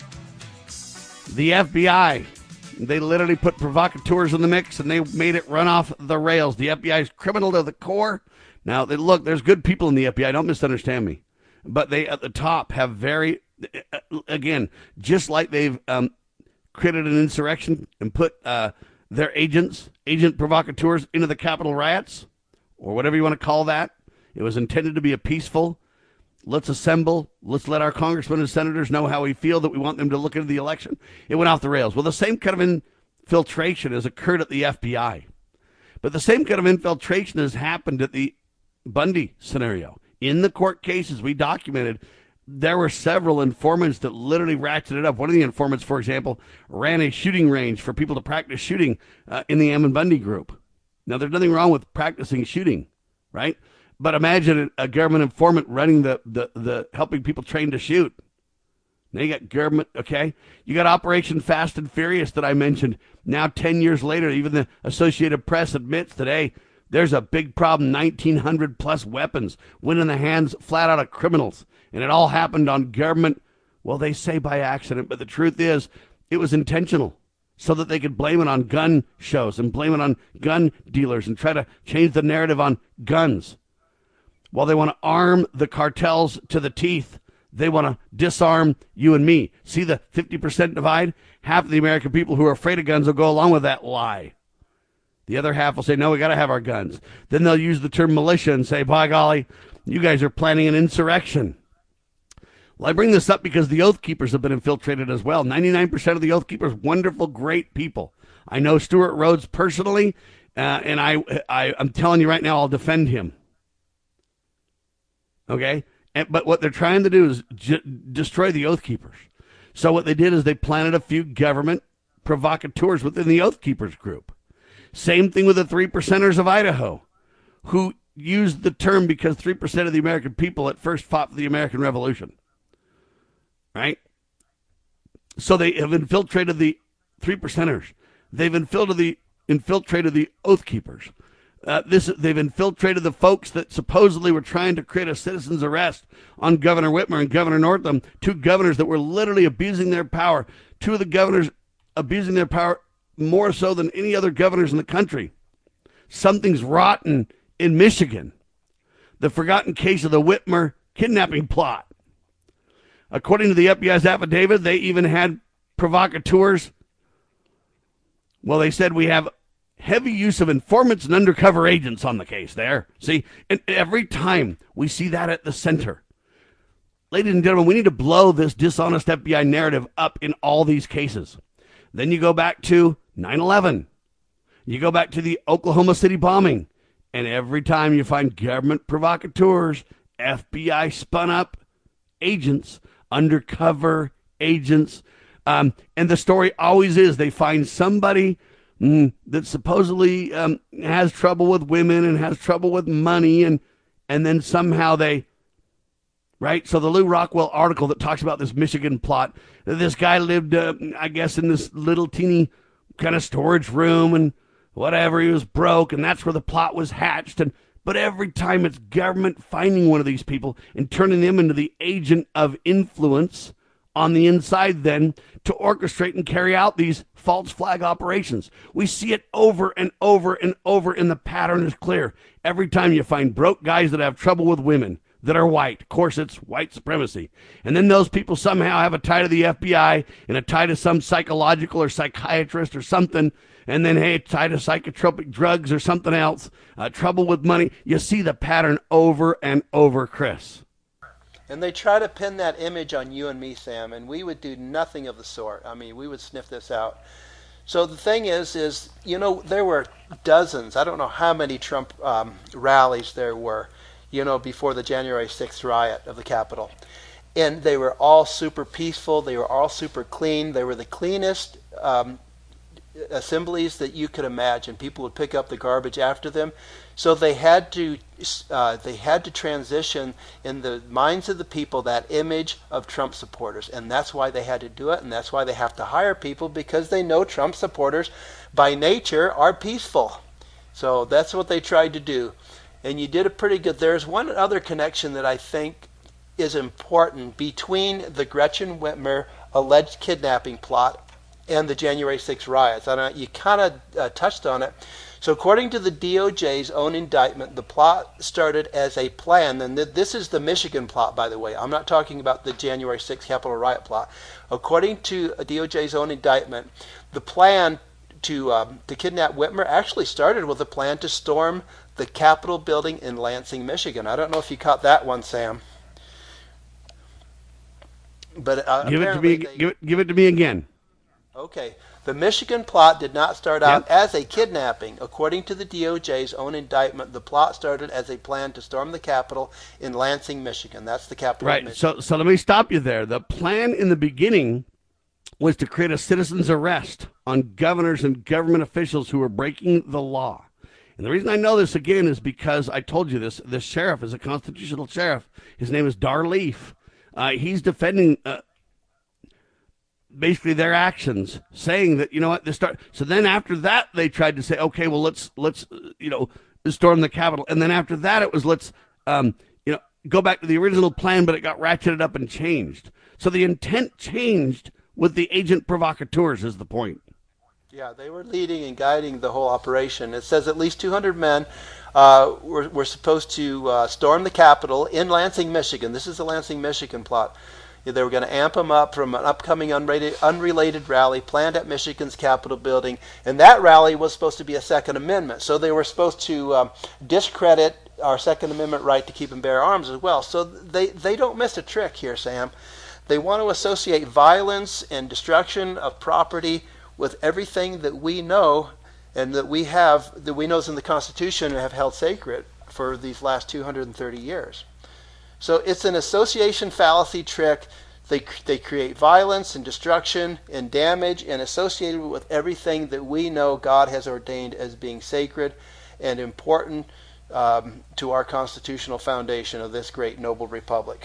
the F B I. They literally put provocateurs in the mix, and they made it run off the rails. The F B I is criminal to the core. Now, they, look, there's good people in the F B I. Don't misunderstand me. But they, at the top, have very, again, just like they've um, created an insurrection and put uh, their agents, agent provocateurs, into the Capitol riots, or whatever you want to call that. It was intended to be a peaceful, let's assemble, let's let our congressmen and senators know how we feel, that we want them to look into the election. It went off the rails. Well, the same kind of infiltration has occurred at the F B I. But the same kind of infiltration has happened at the Bundy scenario. In the court cases we documented, there were several informants that literally ratcheted up. One of the informants, for example, ran a shooting range for people to practice shooting uh, in the Ammon Bundy group. Now, there's nothing wrong with practicing shooting, right? But imagine a government informant running the, the, the helping people train to shoot. Now you got government, okay? You got Operation Fast and Furious that I mentioned. Now, ten years later, even the Associated Press admits today there's a big problem. nineteen hundred plus weapons went in the hands flat out of criminals. And it all happened on government, well, they say by accident, but the truth is it was intentional so that they could blame it on gun shows and blame it on gun dealers and try to change the narrative on guns. While they want to arm the cartels to the teeth, they want to disarm you and me. See the fifty percent divide? Half of the American people who are afraid of guns will go along with that lie. The other half will say, no, we got to have our guns. Then they'll use the term militia and say, by golly, you guys are planning an insurrection. Well, I bring this up because the Oath Keepers have been infiltrated as well. ninety-nine percent of the Oath Keepers, wonderful, great people. I know Stuart Rhodes personally, uh, and I, I, I'm telling you right now, I'll defend him. Okay? And, but what they're trying to do is j- destroy the Oath Keepers. So what they did is they planted a few government provocateurs within the Oath Keepers group. Same thing with the three percenters of Idaho, who used the term because three percent of the American people at first fought for the American Revolution. Right? So they have infiltrated the three percenters. They've infiltrated the infiltrated the Oath Keepers. Uh, this they've infiltrated the folks that supposedly were trying to create a citizen's arrest on Governor Whitmer and Governor Northam, two governors that were literally abusing their power. Two of the governors abusing their power more so than any other governors in the country. Something's rotten in Michigan. The forgotten case of the Whitmer kidnapping plot. According to the F B I's affidavit, they even had provocateurs. Well, they said we have heavy use of informants and undercover agents on the case there. See, and every time we see that at the center. Ladies and gentlemen, we need to blow this dishonest F B I narrative up in all these cases. Then you go back to nine eleven. You go back to the Oklahoma City bombing. And every time you find government provocateurs, F B I spun up agents, undercover agents. Um, and the story always is they find somebody mm, that supposedly um, has trouble with women and has trouble with money. And, and then somehow they, right? So the Lou Rockwell article that talks about this Michigan plot, this guy lived, uh, I guess, in this little teeny kind of storage room and whatever. He was broke, and that's where the plot was hatched. And but every time it's government finding one of these people and turning them into the agent of influence on the inside then to orchestrate and carry out these false flag operations. We see it over and over and over, and the pattern is clear. Every time you find broke guys that have trouble with women that are white, of course it's white supremacy. And then those people somehow have a tie to the F B I and a tie to some psychological or psychiatrist or something, and then, hey, tie to psychotropic drugs or something else, uh, trouble with money. You see the pattern over and over, Chris. And they try to pin that image on you and me, Sam, and we would do nothing of the sort. I mean, we would sniff this out. So the thing is, is, you know, there were dozens, I don't know how many Trump um, rallies there were, you know, before the January sixth riot of the Capitol. And they were all super peaceful. They were all super clean. They were the cleanest um, assemblies that you could imagine. People would pick up the garbage after them. So they had to uh, they had to transition in the minds of the people that image of Trump supporters, and that's why they had to do it, and that's why they have to hire people, because they know Trump supporters by nature are peaceful. So that's what they tried to do, and you did a pretty good. There's one other connection that I think is important between the Gretchen Whitmer alleged kidnapping plot and the January sixth riots. I don't know, you kind of uh, touched on it. So according to the D O J's own indictment, the plot started as a plan, and th- this is the Michigan plot, by the way. I'm not talking about the January sixth Capitol riot plot. According to D O J's own indictment, the plan to um, to kidnap Whitmer actually started with a plan to storm the Capitol building in Lansing, Michigan. I don't know if you caught that one, Sam. But uh, give it to me. they, give it. Give it to me again. Okay. The Michigan plot did not start out Yep. as a kidnapping. According to the D O J's own indictment, the plot started as a plan to storm the Capitol in Lansing, Michigan. That's the capital of Right. Michigan. So, so let me stop you there. The plan in the beginning was to create a citizen's arrest on governors and government officials who were breaking the law. And the reason I know this again is because I told you this. This sheriff is a constitutional sheriff. His name is Dar Leaf. Uh, he's defending uh, basically their actions, saying that, you know what, they start. So then after that, they tried to say, okay, well, let's let's uh, you know storm the Capitol. And then after that, it was let's um, you know go back to the original plan, but it got ratcheted up and changed. So the intent changed with the agent provocateurs, is the point. Yeah, they were leading and guiding the whole operation. It says at least two hundred men uh, were, were supposed to uh, storm the Capitol in Lansing, Michigan. This is the Lansing, Michigan plot. They were going to amp them up from an upcoming unrelated, unrelated rally planned at Michigan's Capitol building. And that rally was supposed to be a Second Amendment. So they were supposed to um, discredit our Second Amendment right to keep and bear arms as well. So they, they don't miss a trick here, Sam. They want to associate violence and destruction of property with everything that we know and that we have, that we know is in the Constitution and have held sacred for these last two hundred thirty years. So it's an association fallacy trick. They they create violence and destruction and damage and associated with everything that we know God has ordained as being sacred and important um, to our constitutional foundation of this great noble republic.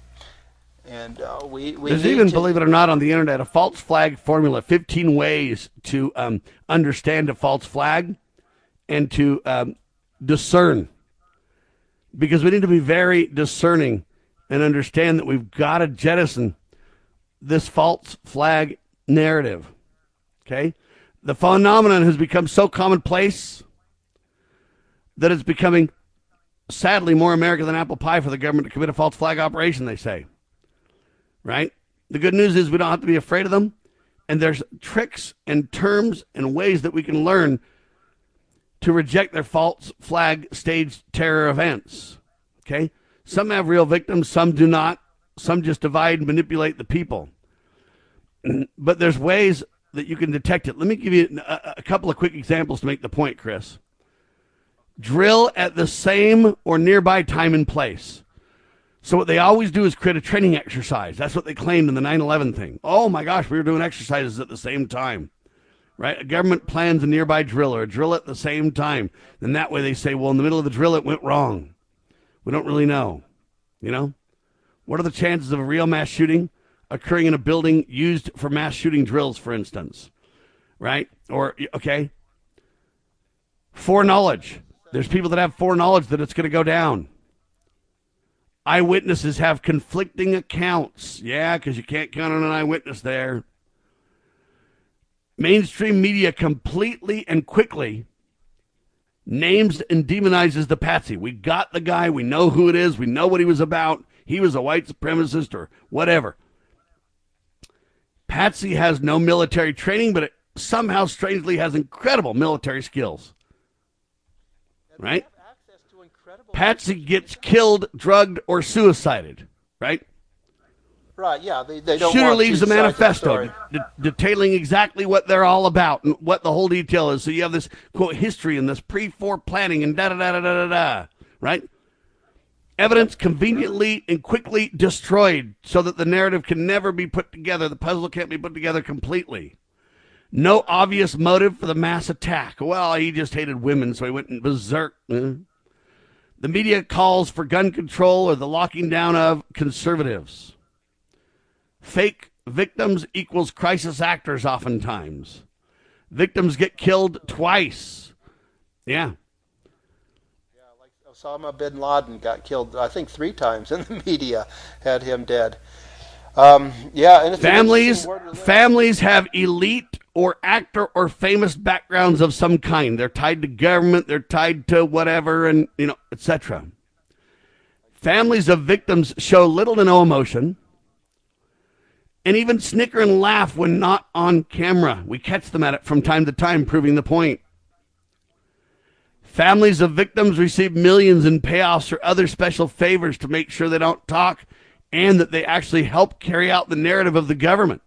And uh, we, we There's need even, to, believe it or not, on the internet, a false flag formula, fifteen ways to um, understand a false flag and to um, discern. Because we need to be very discerning and understand that we've got to jettison this false flag narrative. Okay? The phenomenon has become so commonplace that it's becoming, sadly, more American than apple pie for the government to commit a false flag operation, they say. Right? The good news is we don't have to be afraid of them. And there's tricks and terms and ways that we can learn to reject their false flag staged terror events. Okay? Some have real victims, some do not. Some just divide and manipulate the people. But there's ways that you can detect it. Let me give you a, a couple of quick examples to make the point, Chris. Drill at the same or nearby time and place. So what they always do is create a training exercise. That's what they claimed in the nine eleven thing. Oh my gosh, we were doing exercises at the same time. Right? A government plans a nearby drill or a drill at the same time. And that way they say, well, in the middle of the drill, it went wrong. We don't really know. You know? What are the chances of a real mass shooting occurring in a building used for mass shooting drills, for instance? Right? Or, okay. Foreknowledge. There's people that have foreknowledge that it's going to go down. Eyewitnesses have conflicting accounts. Yeah, because you can't count on an eyewitness there. Mainstream media completely and quickly names and demonizes the patsy. We got the guy. We know who it is. We know what he was about. He was a white supremacist or whatever. Patsy has no military training, but it somehow strangely has incredible military skills. Right? Patsy gets killed, drugged, or suicided. Right? Right, yeah. They, they don't Shooter want leaves a two sides of the manifesto story. de- detailing exactly what they're all about and what the whole detail is. So you have this, quote, history and this pre-fore planning and da-da-da-da-da-da, right? Evidence conveniently and quickly destroyed so that the narrative can never be put together. The puzzle can't be put together completely. No obvious motive for the mass attack. Well, he just hated women, so he went in berserk. Eh? The media calls for gun control or the locking down of conservatives. Fake victims equals crisis actors oftentimes. Victims get killed twice. Yeah. Yeah, like Osama bin Laden got killed, I think, three times, and the media had him dead. Um, yeah, and it's families families have elite or actor or famous backgrounds of some kind. They're tied to government, they're tied to whatever, and you know, et cetera. Families of victims show little to no emotion, and even snicker and laugh when not on camera. We catch them at it from time to time, proving the point. Families of victims receive millions in payoffs or other special favors to make sure they don't talk and that they actually help carry out the narrative of the government.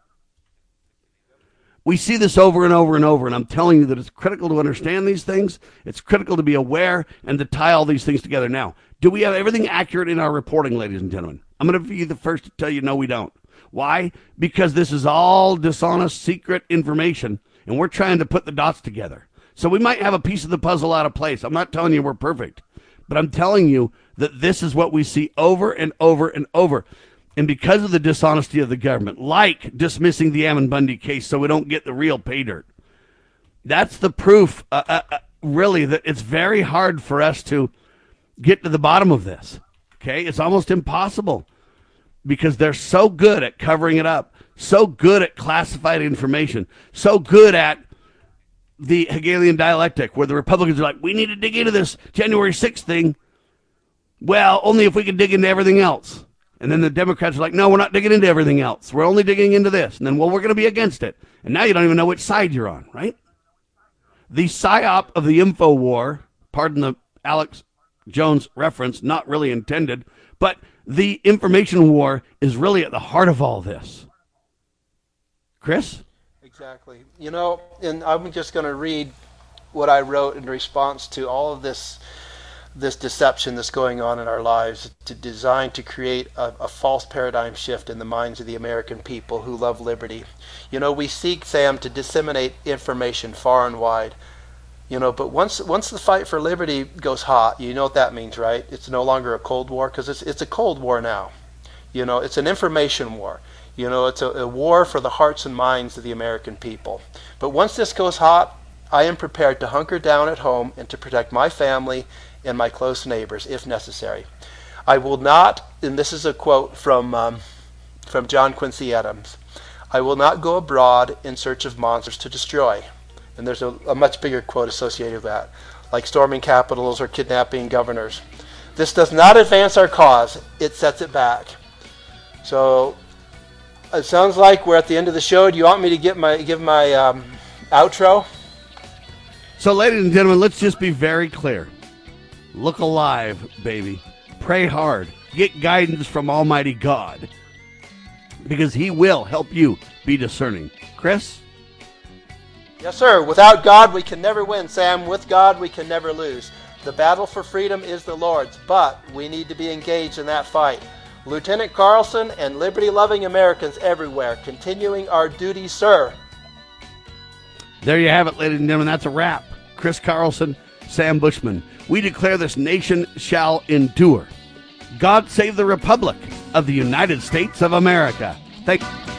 We see this over and over and over, and I'm telling you that it's critical to understand these things. It's critical to be aware and to tie all these things together. Now, do we have everything accurate in our reporting, ladies and gentlemen? I'm going to be the first to tell you, no, we don't. Why? Because this is all dishonest, secret information, and we're trying to put the dots together. So we might have a piece of the puzzle out of place. I'm not telling you we're perfect, but I'm telling you that this is what we see over and over and over. And because of the dishonesty of the government, like dismissing the Ammon Bundy case so we don't get the real pay dirt, that's the proof, uh, uh, uh, really, that it's very hard for us to get to the bottom of this. Okay? It's almost impossible because they're so good at covering it up, so good at classified information, so good at the Hegelian dialectic, where the Republicans are like, we need to dig into this January sixth thing. Well, only if we can dig into everything else. And then the Democrats are like, no, we're not digging into everything else. We're only digging into this. And then, well, we're going to be against it. And now you don't even know which side you're on, right? The psyop of the info war, pardon the Alex Jones reference, not really intended, but the information war is really at the heart of all this. Chris? Exactly. You know, and I'm just going to read what I wrote in response to all of this this deception that's going on in our lives, to design to create a, a false paradigm shift in the minds of the American people who love liberty. You know, we seek, Sam, to disseminate information far and wide. You know, but once once the fight for liberty goes hot, you know what that means, right? It's no longer a Cold War, because it's it's a Cold War now. You know, it's an information war. You know, it's a, a war for the hearts and minds of the American people. But once this goes hot, I am prepared to hunker down at home and to protect my family and my close neighbors, if necessary. I will not, and this is a quote from um, from John Quincy Adams, I will not go abroad in search of monsters to destroy. And there's a, a much bigger quote associated with that, like storming capitals or kidnapping governors. This does not advance our cause, it sets it back. So it sounds like we're at the end of the show. Do you want me to get my give my um, outro? So, ladies and gentlemen, let's just be very clear. Look alive, baby. Pray hard. Get guidance from Almighty God, because He will help you be discerning. Chris? Yes, sir. Without God, we can never win, Sam. With God, we can never lose. The battle for freedom is the Lord's, but we need to be engaged in that fight. Lieutenant Carlson and liberty-loving Americans everywhere, continuing our duty, sir. There you have it, ladies and gentlemen. That's a wrap. Chris Carlson, Sam Bushman. We declare this nation shall endure. God save the Republic of the United States of America. Thank you.